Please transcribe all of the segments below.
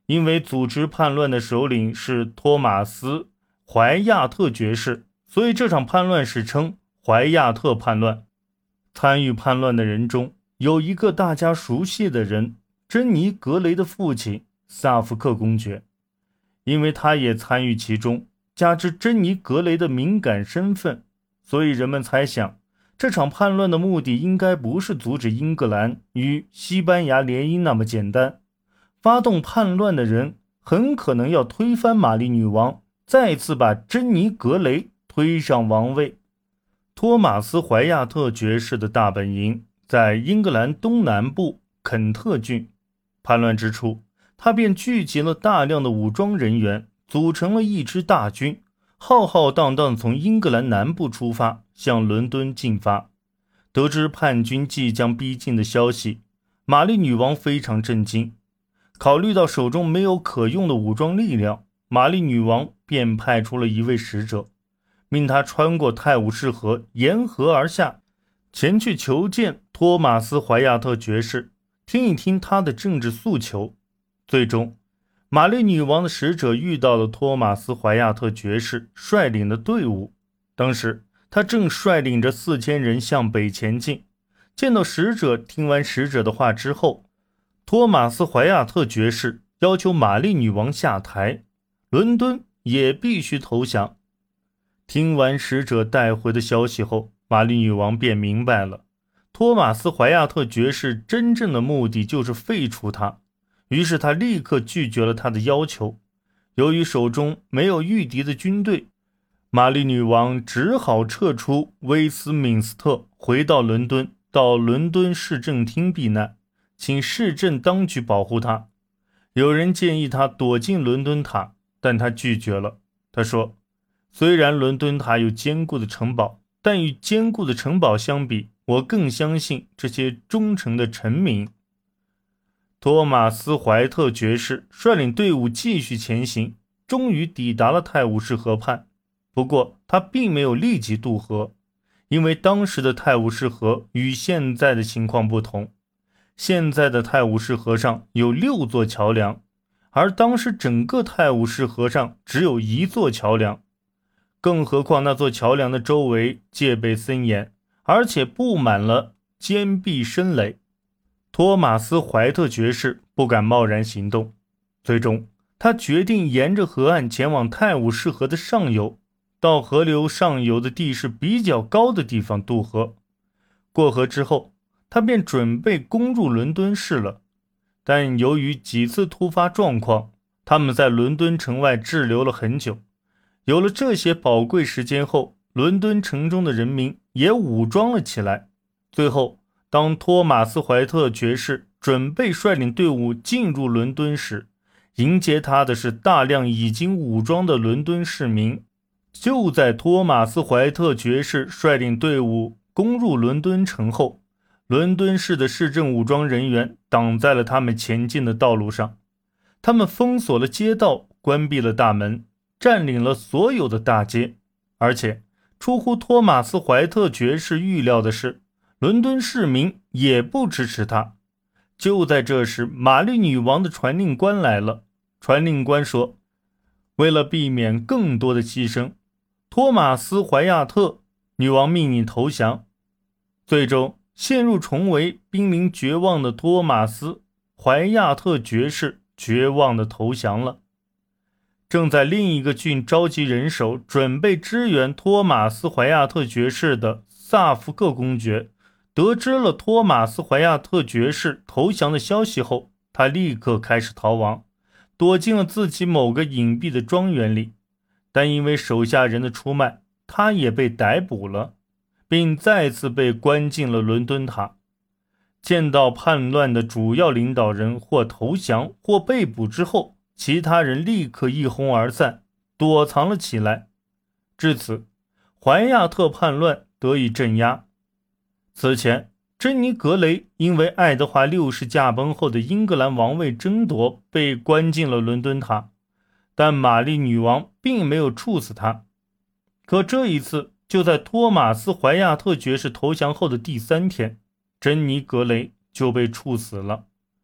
因为组织叛乱的首领是托马斯·怀亚特爵士，所以这场叛乱史称怀亚特叛乱。参与叛乱的人中有一个大家熟悉的人，珍妮·格雷的父亲萨福克公爵。因为他也参与其中，加之珍妮·格雷的敏感身份，所以人们猜想这场叛乱的目的应该不是阻止英格兰与西班牙联姻那么简单。发动叛乱的人很可能要推翻玛丽女王，再次把珍妮·格雷推上王位。托马斯·怀亚特爵士的大本营在英格兰东南部肯特郡。叛乱之初，他便聚集了大量的武装人员，组成了一支大军，浩浩荡荡从英格兰南部出发，向伦敦进发。得知叛军即将逼近的消息，玛丽女王非常震惊。考虑到手中没有可用的武装力量，玛丽女王便派出了一位使者，命他穿过泰晤士河，沿河而下，前去求见托马斯·怀亚特爵士，听一听他的政治诉求。最终，玛丽女王的使者遇到了托马斯·怀亚特爵士率领的队伍。当时他正率领着4000人向北前进。见到使者，听完使者的话之后，托马斯·怀亚特爵士要求玛丽女王下台，伦敦也必须投降。听完使者带回的消息后，玛丽女王便明白了，托马斯·怀亚特爵士真正的目的就是废除他，于是他立刻拒绝了他的要求。由于手中没有御敌的军队，玛丽女王只好撤出威斯敏斯特，回到伦敦，到伦敦市政厅避难，请市政当局保护他。有人建议他躲进伦敦塔，但他拒绝了。他说，虽然伦敦塔有坚固的城堡，但与坚固的城堡相比，我更相信这些忠诚的臣民。托马斯·怀特爵士率领队伍继续前行，终于抵达了泰晤士河畔。不过他并没有立即渡河，因为当时的泰晤士河与现在的情况不同。现在的泰晤士河上有6座桥梁，而当时整个泰晤士河上只有1座桥梁。更何况那座桥梁的周围戒备森严，而且布满了坚壁深垒。托马斯·怀特爵士不敢贸然行动，最终他决定沿着河岸前往泰晤士河的上游，到河流上游的地势比较高的地方渡河。过河之后，他便准备攻入伦敦市了。但由于几次突发状况，他们在伦敦城外滞留了很久。有了这些宝贵时间后，伦敦城中的人民也武装了起来。最后，当托马斯·怀特爵士准备率领队伍进入伦敦时，迎接他的是大量已经武装的伦敦市民。就在托马斯·怀特爵士率领队伍攻入伦敦城后，伦敦市的市政武装人员挡在了他们前进的道路上。他们封锁了街道，关闭了大门，占领了所有的大街。而且出乎托马斯·怀特爵士预料的是，伦敦市民也不支持他。就在这时，玛丽女王的传令官来了。传令官说，为了避免更多的牺牲，托马斯·怀亚特女王命你投降。最终陷入重围、濒临绝望的托马斯·怀亚特爵士绝望地投降了。正在另一个郡召集人手准备支援托马斯·怀亚特爵士的萨福克公爵，得知了托马斯·怀亚特爵士投降的消息后，他立刻开始逃亡，躲进了自己某个隐蔽的庄园里。但因为手下人的出卖，他也被逮捕了，并再次被关进了伦敦塔。见到叛乱的主要领导人或投降或被捕之后，其他人立刻一哄而散，躲藏了起来。至此，怀亚特叛乱得以镇压。此前，珍妮·格雷因为爱德华6世驾崩后的英格兰王位争夺被关进了伦敦塔，但玛丽女王并没有处死他。可这一次，就在托马斯·怀亚特爵士投降后的第3天，珍妮·格雷就被处死了。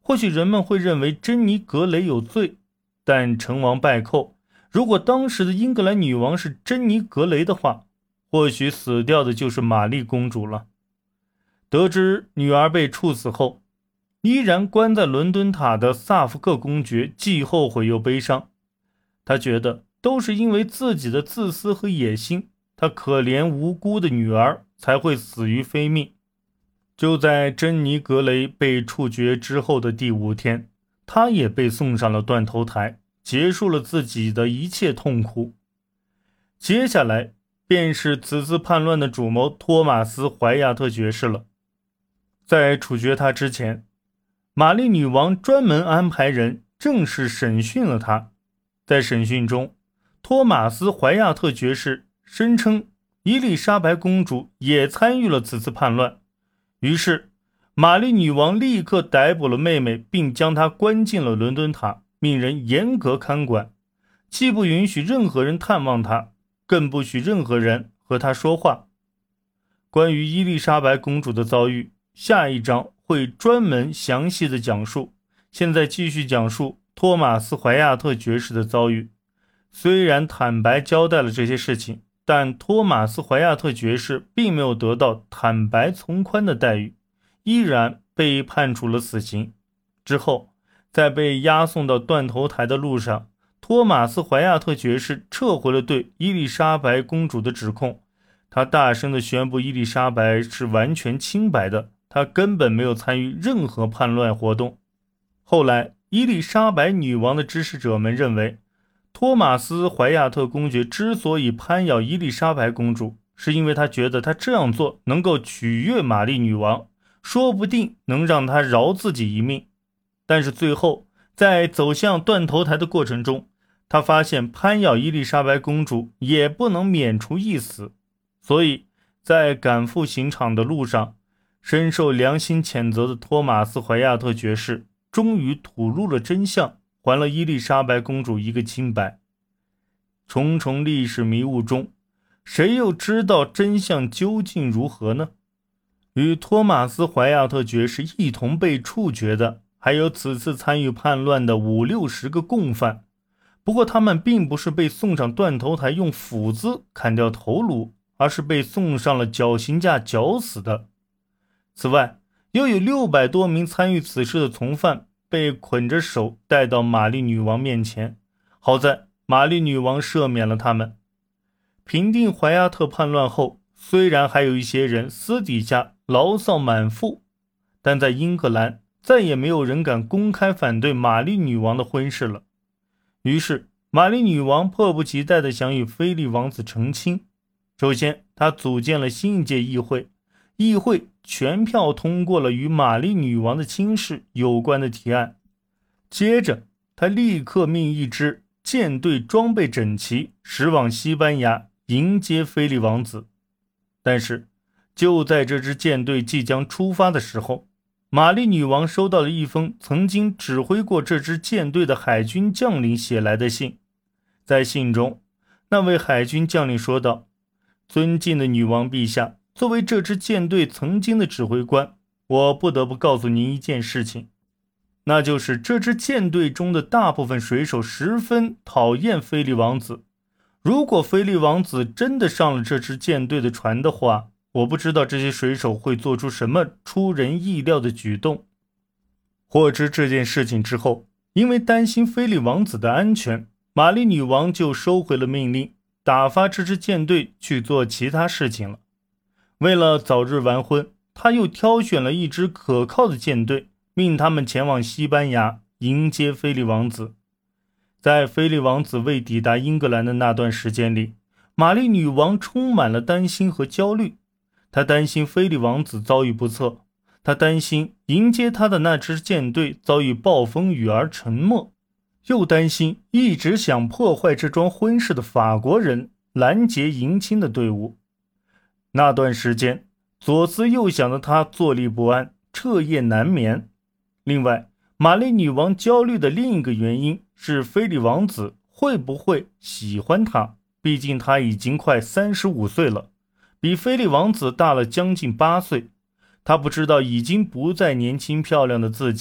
或许人们会认为珍妮格雷有罪，但成王败寇，如果当时的英格兰女王是珍妮格雷的话，或许死掉的就是玛丽公主了。得知女儿被处死后，依然关在伦敦塔的萨福克公爵既后悔又悲伤。他觉得都是因为自己的自私和野心，他可怜无辜的女儿才会死于非命。就在珍妮格雷被处决之后的第5天，他也被送上了断头台，结束了自己的一切痛苦。接下来便是此次叛乱的主谋托马斯·怀亚特爵士了。在处决他之前，玛丽女王专门安排人正式审讯了他。在审讯中，托马斯·怀亚特爵士声称伊丽莎白公主也参与了此次叛乱。于是玛丽女王立刻逮捕了妹妹，并将她关进了伦敦塔，命人严格看管，既不允许任何人探望她，更不许任何人和她说话。关于伊丽莎白公主的遭遇，下一章会专门详细的讲述。现在继续讲述托马斯·怀亚特爵士的遭遇。虽然坦白交代了这些事情，但托马斯·怀亚特爵士并没有得到坦白从宽的待遇，依然被判处了死刑。之后，在被押送到断头台的路上，托马斯·怀亚特爵士撤回了对伊丽莎白公主的指控。他大声地宣布伊丽莎白是完全清白的，她根本没有参与任何叛乱活动。后来，伊丽莎白女王的支持者们认为，托马斯·怀亚特公爵之所以攀咬伊丽莎白公主，是因为他觉得他这样做能够取悦玛丽女王，说不定能让她饶自己一命。但是最后，在走向断头台的过程中，他发现攀咬伊丽莎白公主也不能免除一死，所以在赶赴刑场的路上，深受良心谴责的托马斯·怀亚特爵士终于吐露了真相，还了伊丽莎白公主一个清白。重重历史迷雾中，谁又知道真相究竟如何呢？与托马斯·怀亚特爵士一同被处决的，还有此次参与叛乱的50-60个共犯。不过他们并不是被送上断头台用斧子砍掉头颅，而是被送上了绞刑架绞死的。此外，又有600多名参与此事的从犯被捆着手带到玛丽女王面前，好在玛丽女王赦免了他们。平定怀亚特叛乱后，虽然还有一些人私底下牢骚满腹，但在英格兰再也没有人敢公开反对玛丽女王的婚事了。于是玛丽女王迫不及待地想与菲利王子成亲。首先，她组建了新一届议会，议会全票通过了与玛丽女王的亲事有关的提案。接着，她立刻命一支舰队装备整齐，驶往西班牙迎接菲利王子。但是，就在这支舰队即将出发的时候，玛丽女王收到了一封曾经指挥过这支舰队的海军将领写来的信。在信中，那位海军将领说道：尊敬的女王陛下，作为这支舰队曾经的指挥官，我不得不告诉您一件事情，那就是这支舰队中的大部分水手十分讨厌菲利王子。如果菲利王子真的上了这支舰队的船的话，我不知道这些水手会做出什么出人意料的举动。获知这件事情之后，因为担心菲利王子的安全，玛丽女王就收回了命令，打发这支舰队去做其他事情了。为了早日完婚，她又挑选了一支可靠的舰队，命他们前往西班牙迎接菲利王子。在菲利王子未抵达英格兰的那段时间里，玛丽女王充满了担心和焦虑。她担心菲利王子遭遇不测，她担心迎接他的那支舰队遭遇暴风雨而沉没，又担心一直想破坏这桩婚事的法国人拦截迎亲的队伍。那段时间，左思右想的她坐立不安，彻夜难眠。另外，玛丽女王焦虑的另一个原因是菲利王子会不会喜欢她，毕竟他已经快35岁了，比菲利王子大了将近8岁。他不知道已经不再年轻漂亮的自己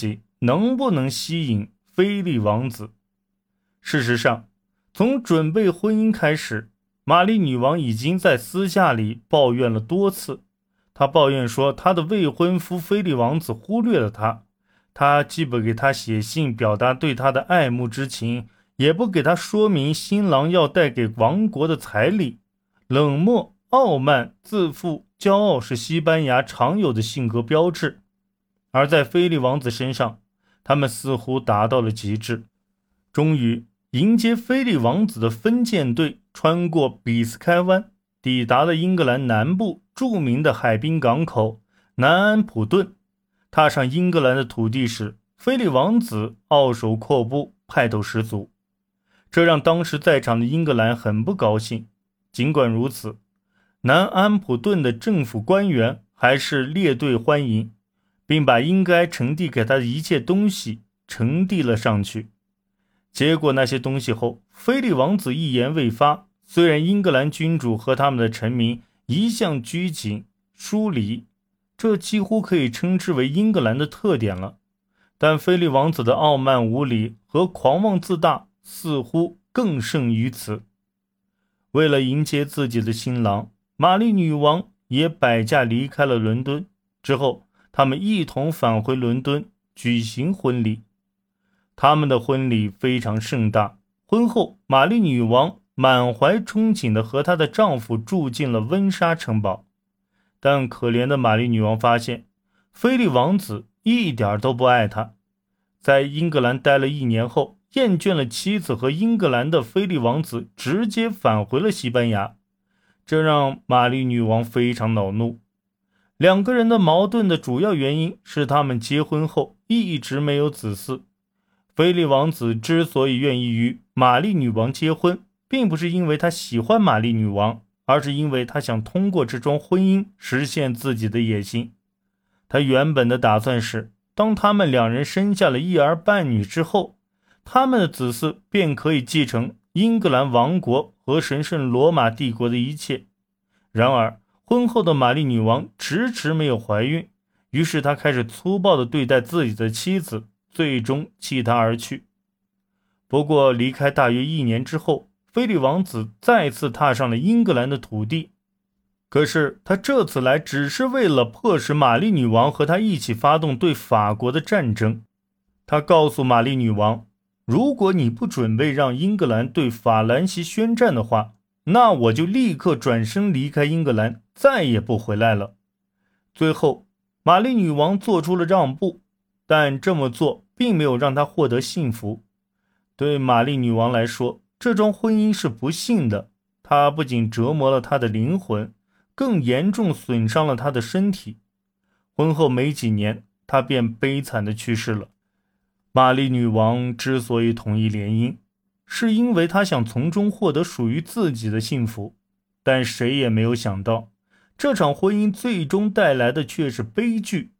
能不能吸引菲利王子。事实上，从准备婚姻开始，玛丽女王已经在私下里抱怨了多次。她抱怨说，她的未婚夫菲利王子忽略了她，他既不给她写信表达对她的爱慕之情，也不给她说明新郎要带给王国的彩礼。冷漠、傲慢、自负、骄傲是西班牙常有的性格标志，而在菲利王子身上，他们似乎达到了极致。终于，迎接菲利王子的分舰队穿过比斯开湾，抵达了英格兰南部著名的海滨港口南安普顿。踏上英格兰的土地时，菲利王子傲首阔步，派头十足，这让当时在场的英格兰很不高兴。尽管如此，南安普顿的政府官员还是列队欢迎，并把应该呈递给他的一切东西呈递了上去。接过那些东西后，菲利王子一言未发。虽然英格兰君主和他们的臣民一向拘谨疏离，这几乎可以称之为英格兰的特点了，但菲利王子的傲慢无礼和狂妄自大似乎更胜于此。为了迎接自己的新郎，玛丽女王也摆驾离开了伦敦。之后，他们一同返回伦敦举行婚礼。他们的婚礼非常盛大。婚后，玛丽女王满怀憧憬地和她的丈夫住进了温莎城堡。但可怜的玛丽女王发现，菲利王子一点都不爱她。在英格兰待了1年后，厌倦了妻子和英格兰的菲利王子直接返回了西班牙，这让玛丽女王非常恼怒。两个人的矛盾的主要原因是他们结婚后一直没有子嗣。菲利王子之所以愿意与玛丽女王结婚，并不是因为他喜欢玛丽女王，而是因为他想通过这桩婚姻实现自己的野心。他原本的打算是，当他们两人生下了一儿半女之后，他们的子嗣便可以继承英格兰王国和神圣罗马帝国的一切。然而，婚后的玛丽女王迟迟没有怀孕，于是她开始粗暴地对待自己的妻子，最终弃她而去。不过，离开大约1年之后，菲利王子再次踏上了英格兰的土地。可是他这次来只是为了迫使玛丽女王和他一起发动对法国的战争。他告诉玛丽女王，如果你不准备让英格兰对法兰西宣战的话，那我就立刻转身离开英格兰，再也不回来了。最后，玛丽女王做出了让步，但这么做并没有让她获得幸福。对玛丽女王来说，这桩婚姻是不幸的，它不仅折磨了她的灵魂，更严重损伤了她的身体。婚后没几年，她便悲惨地去世了。玛丽女王之所以同意联姻，是因为她想从中获得属于自己的幸福，但谁也没有想到，这场婚姻最终带来的却是悲剧。